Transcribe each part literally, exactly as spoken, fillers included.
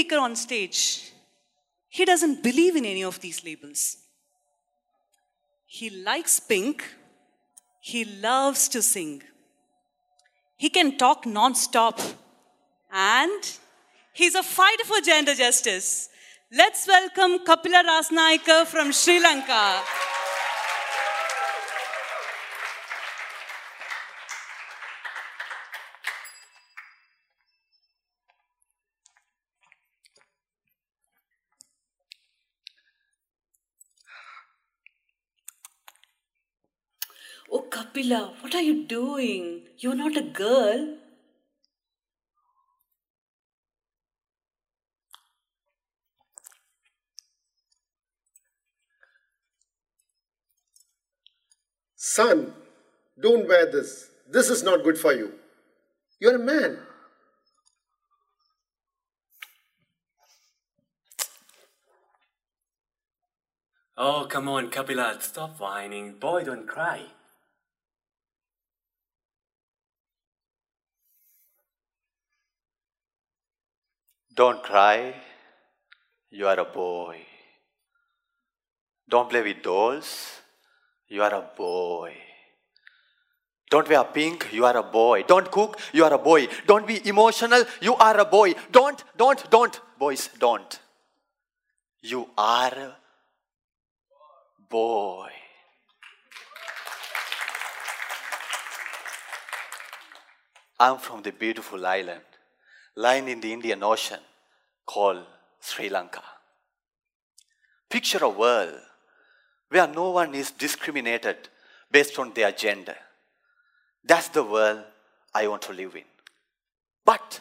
speaker on stage, he doesn't believe in any of these labels. He likes pink. He loves to sing. He can talk non-stop. And he's a fighter for gender justice. Let's welcome Kapila Rasnaika from Sri Lanka. Oh, Kapila, what are you doing? You're not a girl. Son, don't wear this. This is not good for you. You're a man. Oh, come on, Kapila, stop whining. Boy, don't cry. Don't cry. You are a boy. Don't play with dolls. You are a boy. Don't wear pink. You are a boy. Don't cook. You are a boy. Don't be emotional. You are a boy. Don't, don't, don't. Boys, don't. You are a boy. I'm from the beautiful island lying in the Indian Ocean called Sri Lanka. Picture a world where no one is discriminated based on their gender. That's the world I want to live in. But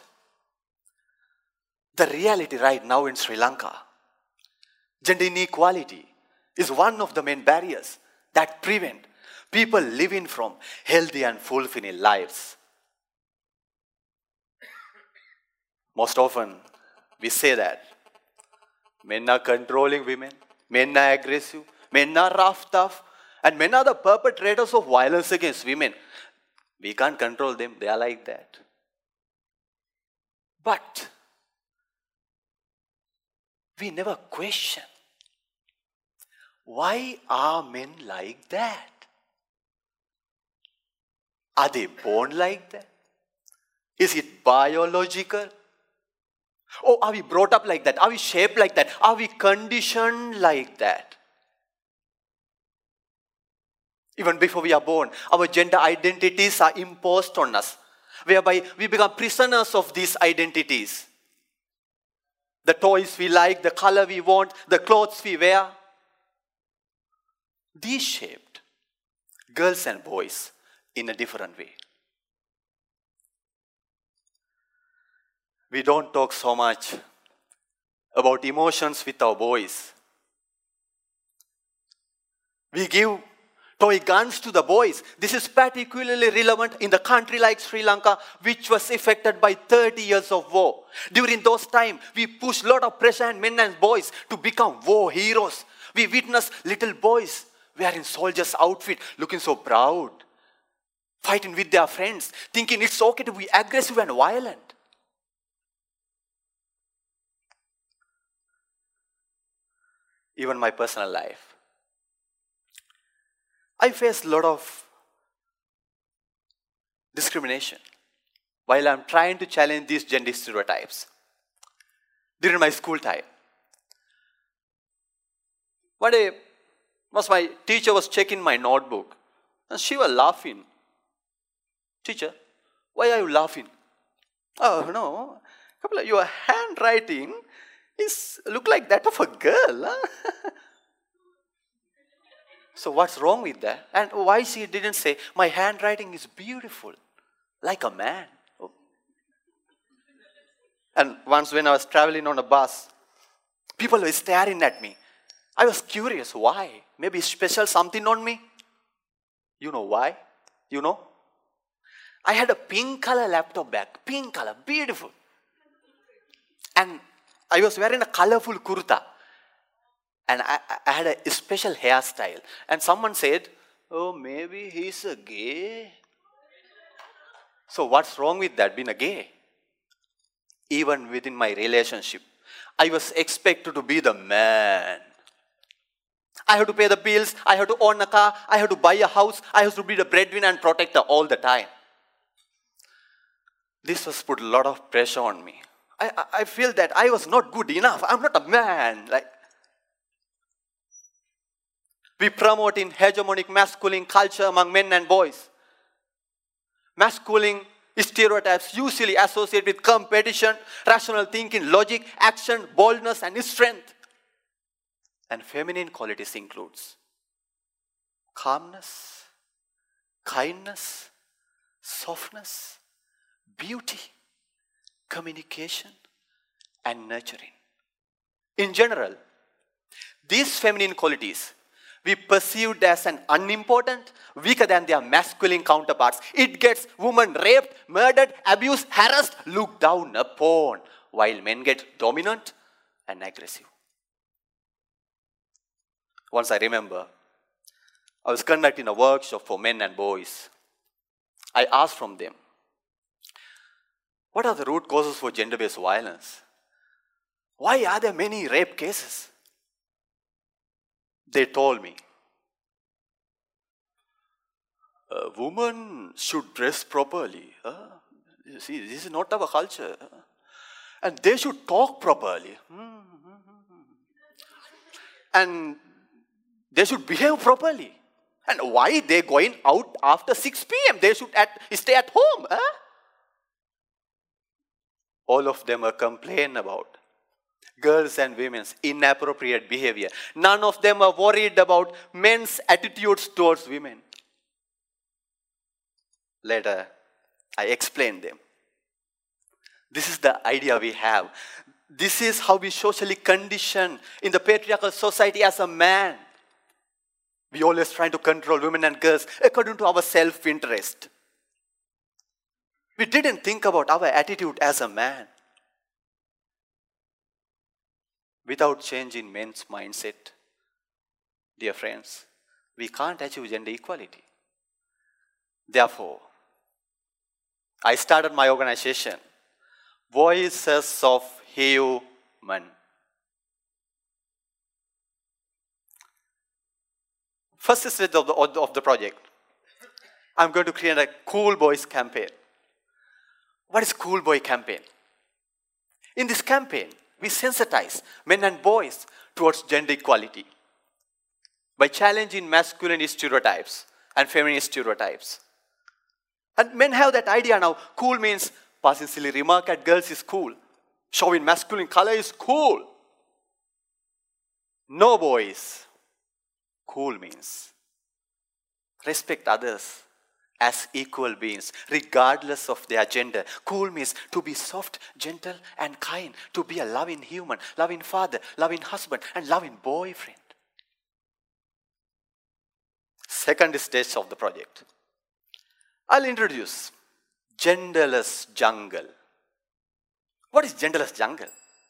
the reality right now in Sri Lanka, gender inequality is one of the main barriers that prevent people living from healthy and fulfilling lives. Most often, we say that men are controlling women, men are aggressive, men are rough, tough, and men are the perpetrators of violence against women. We can't control them, they are like that. But we never question, why are men like that? Are they born like that? Is it biological? Or are we brought up like that? Are we shaped like that? Are we conditioned like that? Even before we are born, our gender identities are imposed on us, whereby we become prisoners of these identities. The toys we like, the color we want, the clothes we wear. These shaped girls and boys in a different way. We don't talk so much about emotions with our boys. We give toy guns to the boys. This is particularly relevant in the country like Sri Lanka, which was affected by thirty years of war. During those times, we pushed a lot of pressure on men and boys to become war heroes. We witnessed little boys wearing soldiers' outfit, looking so proud, fighting with their friends, thinking it's okay to be aggressive and violent. Even my personal life, I faced a lot of discrimination while I'm trying to challenge these gender stereotypes. During my school time, one day, was my teacher was checking my notebook and she was laughing. Teacher, why are you laughing? Oh no, Kapila, your handwriting is look like that of a girl. Huh? So what's wrong with that? And why she didn't say, my handwriting is beautiful, like a man. Oh. And once when I was traveling on a bus, people were staring at me. I was curious, why? Maybe special something on me? You know why? You know? I had a pink color laptop bag, pink color, beautiful. And I was wearing a colorful kurta. And I, I had a special hairstyle. And someone said, oh, maybe he's a gay. So what's wrong with that, being a gay? Even within my relationship, I was expected to be the man. I have to pay the bills, I have to own a car, I have to buy a house, I have to be the breadwinner and protector all the time. This was put a lot of pressure on me. I, I, I feel that I was not good enough. I'm not a man. Like, we promote in hegemonic masculine culture among men and boys. Masculine stereotypes usually associate with competition, rational thinking, logic, action, boldness, and strength. And feminine qualities includes calmness, kindness, softness, beauty, communication, and nurturing. In general, these feminine qualities we perceived as an unimportant, weaker than their masculine counterparts. It gets women raped, murdered, abused, harassed, looked down upon, while men get dominant and aggressive. Once I remember, I was conducting a workshop for men and boys. I asked from them, what are the root causes for gender-based violence? Why are there many rape cases? They told me, a woman should dress properly. Uh, you see, this is not our culture. And they should talk properly. And they should behave properly. And why they going out after six p m? They should at, stay at home. Huh? All of them are complaining about girls and women's inappropriate behavior. None of them are worried about men's attitudes towards women. Later, I explained them. This is the idea we have. This is how we socially condition in the patriarchal society as a man. We always try to control women and girls according to our self-interest. We didn't think about our attitude as a man. Without changing men's mindset, dear friends, we can't achieve gender equality. Therefore, I started my organization, Voices of Human. First stage of the, of the project, I'm going to create a Cool Boys campaign. What is Cool Boy campaign? In this campaign, we sensitize men and boys towards gender equality by challenging masculine stereotypes and feminine stereotypes. And men have that idea now. Cool means passing silly remark at girls is cool. Showing masculine color is cool. No, boys. Cool means respect others as equal beings, regardless of their gender. Cool means to be soft, gentle, and kind. To be a loving human, loving father, loving husband, and loving boyfriend. Second stage of the project. I'll introduce Genderless Jungle. What is Genderless Jungle?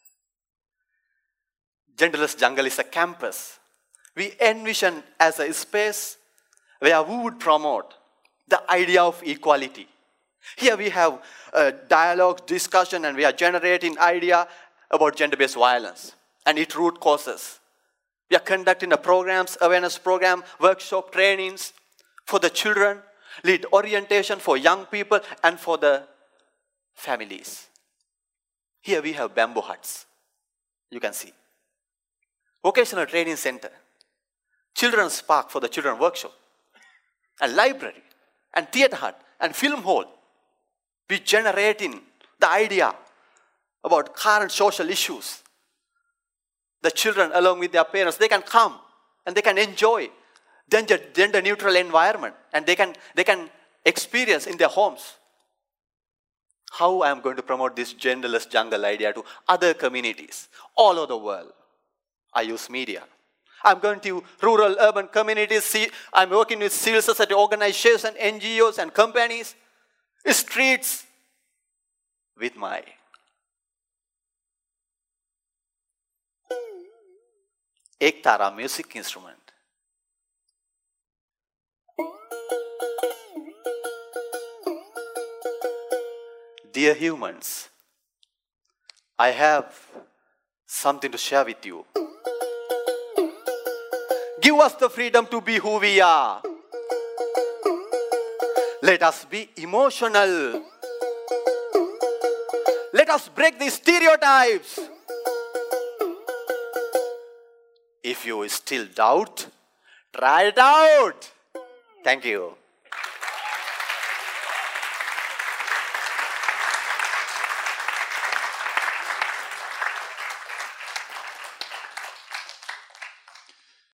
Genderless Jungle is a campus we envision as a space where we would promote the idea of equality. Here we have a dialogue, discussion, and we are generating idea about gender-based violence and its root causes. We are conducting a programs, awareness program, workshop trainings for the children, lead orientation for young people and for the families. Here we have bamboo huts. You can see. Vocational training center. Children's park for the children workshop. A library. And theater hut. And film hall. We generating the idea about current social issues. The children along with their parents, they can come and they can enjoy gender, gender neutral environment and they can, they can experience in their homes. How I am going to promote this genderless jungle idea to other communities all over the world? I use media. I'm going to rural, urban communities. See, I'm working with civil society organizations, N G Os and companies, streets with my Ektara music instrument. Dear humans, I have something to share with you. Give us the freedom to be who we are. Let us be emotional. Let us break the stereotypes. If you still doubt, try it out. Thank you.